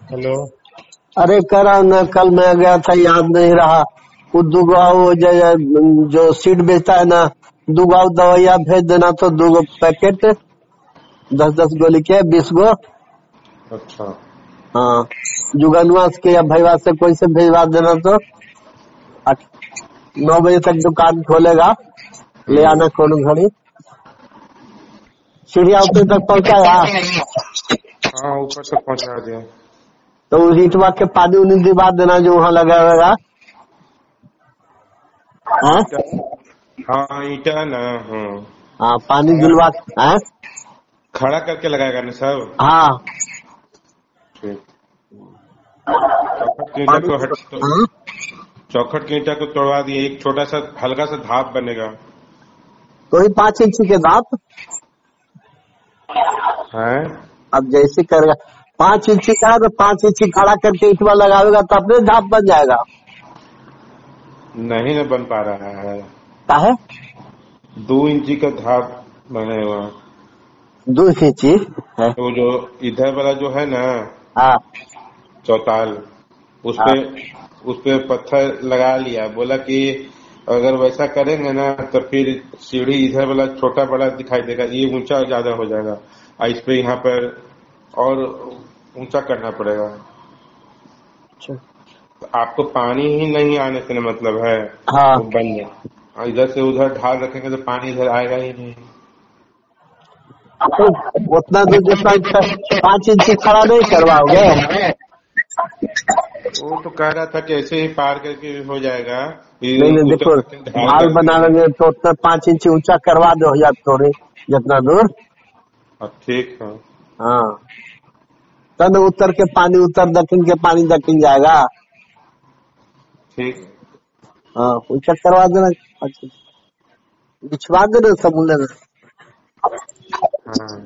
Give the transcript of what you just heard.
Hello. अरे कह रहा हूँ ना, कल मैं गया था, याद नहीं रहा। वो दुगाओ जो सीट बेचता है ना, दुगाओ दवाइयाँ भेज देना, तो 2 पैकेट 10-10 गोली के 20 गो। अच्छा। हाँ, जुगनुआ के या भैया से कोई से भेजवा देना, तो 9 बजे तक दुकान खोलेगा। ले आना कोनो घड़ी। सीढ़िया ऊपर तक पहुँचाया हाँ, ऊपर तक पहुंचा दिया। तो उस ईटवा के पानी उन्हीं दिवा देना जो वहाँ लगा रहेगा। हाँ ईटा। हाँ, ईटा ना। हाँ। हाँ, पानी खड़ा दिलवा। हाँ खड़ा करके लगाएगा ना सब। हाँ, ठीक। चौखट की ईटा पानी। को हट तो हाँ, चौखट की ईटा को तोड़वा दिए, एक छोटा सा हल्का सा धाप बनेगा। तो ही 5 इंची के दांत। है। अब जैसे करेगा, 5 इंची का है तो 5 इंची खड़ा करके ईटवा लगावेगा तो अपने धाप बन जाएगा। नहीं ना बन पा रहा है। काहे? 2 इंची का धाप बनेगा। 2 इंची है। तो जो इधर वाला जो है ना, हाँ चौताल, हाँ। उस पे पत्थर लगा लिया। बोला कि अगर वैसा करेंगे ना तो फिर सीढ़ी इधर वाला छोटा बड़ा दिखाई देगा, ये ऊंचा ज्यादा हो जाएगा। इस पे यहाँ पर और ऊंचा करना पड़ेगा। अच्छा। तो आपको पानी ही नहीं आने से ना मतलब है, हाँ, वो बन जाए। और इधर से उधर ढाल रखेंगे तो पानी इधर आएगा ही नहीं। तो उतना दूर जितना 5 इंची खड़ा नहीं करवाओगे? वो तो कह रहा था कि ऐसे ही पार करके हो जाएगा। नहीं नहीं, उतर देखो, सकते हैं, ढाल ढाल कर देंगे। बनावेंगे तो उतना 5 इंची ऊंचा करवा दो या थोड़े, जितना दूर। ठीक है। हाँ, तब उत्तर के पानी उत्तर, दक्षिण के पानी दक्षिण जाएगा। ठीक। हाँ, ऊंचा करवा देना। अच्छा, बिछवा देना समुद्र में। हाँ।